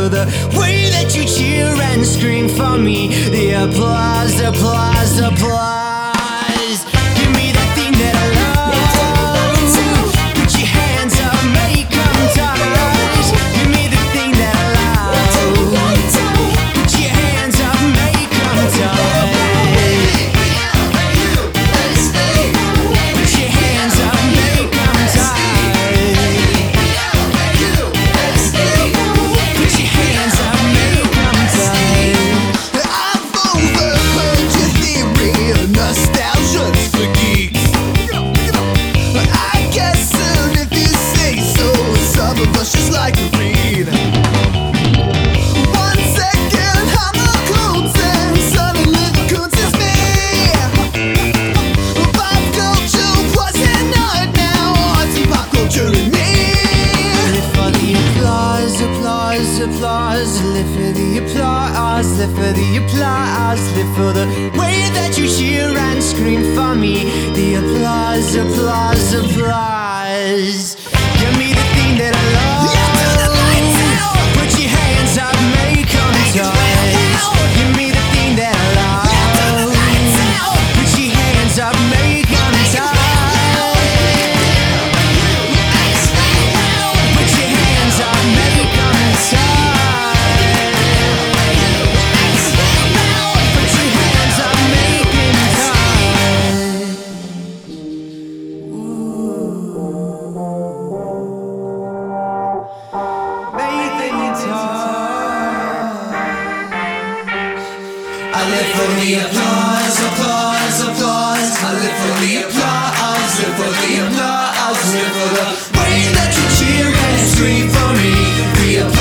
for the way that you cheer and scream for me. The applause, applause, applause. Give me the thing that I love. Put your hands up, make 'em touch. Give me the thing that I love. Put your hands up, make 'em touch. Put your hands up, make 'em touch. Put your hands up, make 'em touch. I've overheard your theory of nostalgia's for geeks. I guess soon if you say so, some of us just like to read. 1 second I'm a coons and suddenly the coons is me. Pop culture wasn't art, now art's and pop culture in me. Live for the applause, applause, applause. Live for the applause, live for the applause. Live for the way that you cheer and scream for me. The applause, applause, applause. Give me the thing that I love. Put your hands up, make 'em touch. Give me the thing that I love. Put your hands up, make 'em touch. Put your hands up, make 'em touch. Put your hands up, make 'em touch. Make 'em touch. I live for the applause, applause, applause. I live for the applause, live for the applause, live for the way that you cheer and scream for me. The applause.